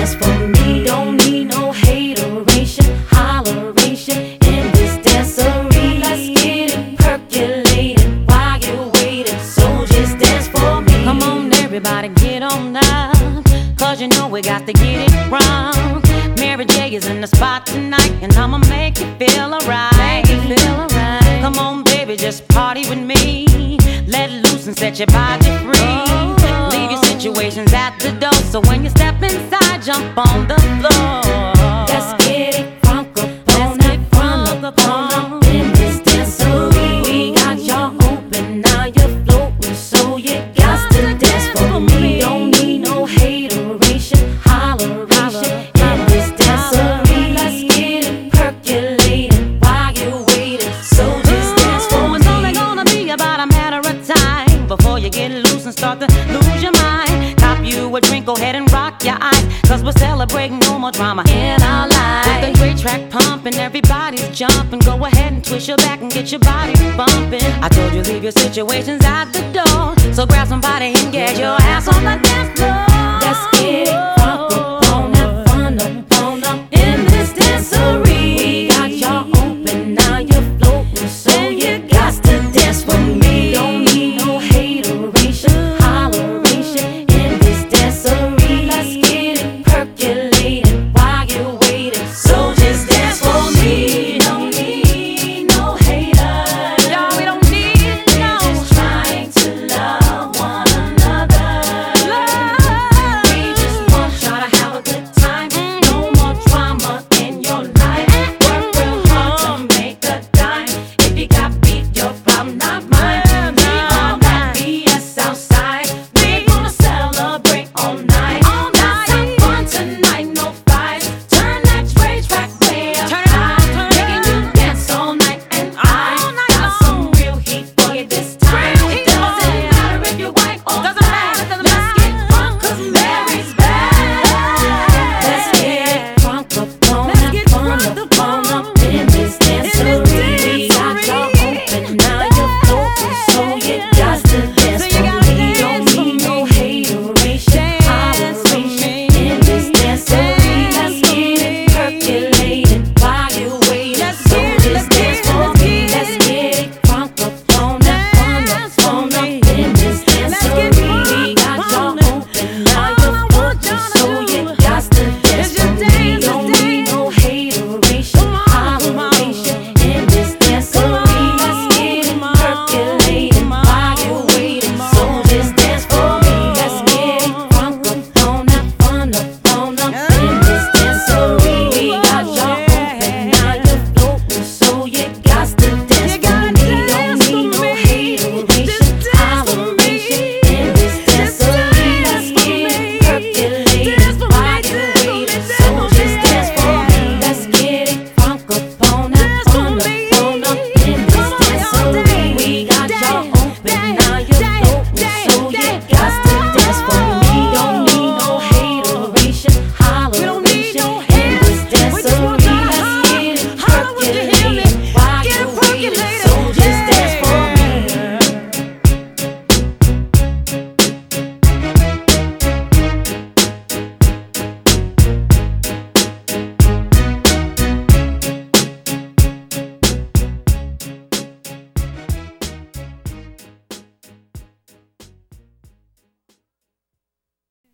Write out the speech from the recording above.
dance for me. Don't need no hateration, holleration in this dancery. Let's get it percolating while you're waiting. So just dance for me. Come on, everybody, get on up, 'cause you know we got to get it wrong. Mary J is in the spot tonight, and I'ma make you feel alright. Come on, baby, just party with me. Let loose and set your body free. Leave your situations at the door, so when you step inside, jump on the floor. Let's get it crunk up on in this dancery. We got y'all open, now you're floating, so you got to dance for me. Don't need no hateration, holleration in this dancery. Let's get it percolating while you're waiting. So just dance for me. It's only gonna be about a matter of time before you get loose and start to lose your mind. Cop you a drink, go ahead and rock your eyes, 'cause we're celebrating no more drama in our lives. With a great track pumping, everybody's jumping. Go ahead and twist your back and get your body bumping. I told you leave your situations at the door, so grab somebody and get your ass on the dance floor. Let's get it